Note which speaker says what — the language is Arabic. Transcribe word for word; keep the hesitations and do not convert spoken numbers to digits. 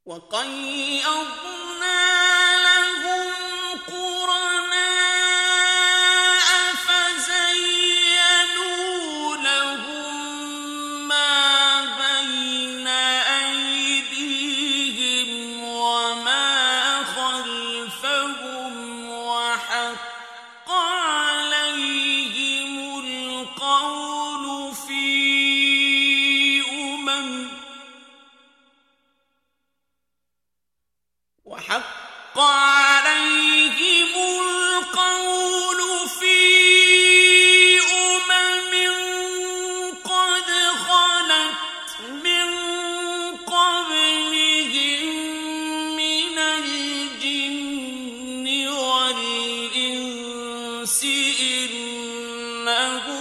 Speaker 1: وَقَيَّضْنَا لَهُمْ قُرَنَاءَ فَزَيَّنُوا لَهُم مَّا بَيْنَ أَيْدِيهِمْ وَمَا خَلْفَهُمْ وَحَقَّ عَلَيْهِمُ الْقَوْلُ فِي أُمَمٍ وحق عليهم القول في أمم قد خلت من قبلهم من الجن والإنس إنهم